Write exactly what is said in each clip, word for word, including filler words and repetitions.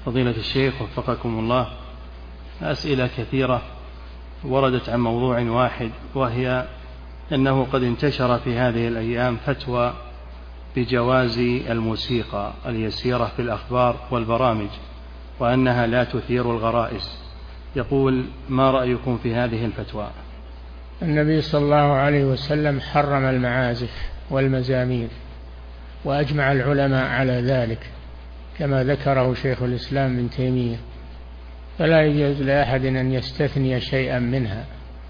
فضيلة الشيخ وفقكم الله، أسئلة كثيرة وردت عن موضوع واحد، وهي أنه قد انتشر في هذه الأيام فتوى بجواز الموسيقى اليسيرة في الأخبار والبرامج، وأنها لا تثير الغرائز. يقول: ما رأيكم في هذه الفتوى؟ النبي صلى الله عليه وسلم حرم المعازف والمزامير، وأجمع العلماء على ذلك كما ذكره شيخ الإسلام ابن تيمية، فلا يجوز لأحد أن يستثني شيئا منها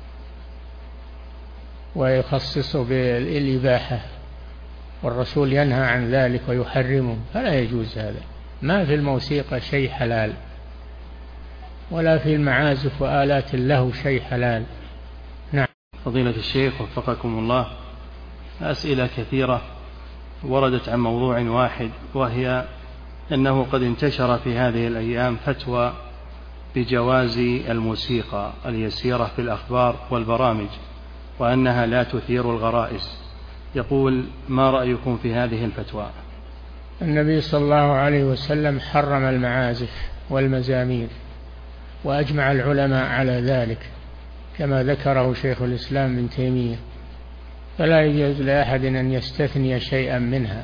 ويخصصه بالإباحة، والرسول ينهى عن ذلك ويحرمه، فلا يجوز هذا. ما في الموسيقى شيء حلال، ولا في المعازف وآلات اللهو شيء حلال. نعم. فضيلة الشيخ وفقكم الله، أسئلة كثيرة وردت عن موضوع واحد، وهي أنه قد انتشر في هذه الأيام فتوى بجواز الموسيقى اليسيرة في الأخبار والبرامج، وأنها لا تثير الغرائز. يقول: ما رأيكم في هذه الفتوى؟ النبي صلى الله عليه وسلم حرم المعازف والمزامير، وأجمع العلماء على ذلك كما ذكره شيخ الإسلام ابن تيمية، فلا يجوز لأحد أن يستثني شيئا منها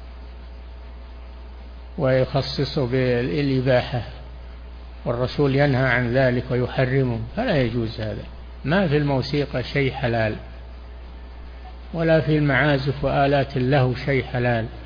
ويخصصه بالإباحة، والرسول ينهى عن ذلك ويحرمه، فلا يجوز هذا. ما في الموسيقى شيء حلال، ولا في المعازف وآلات اللهو شيء حلال.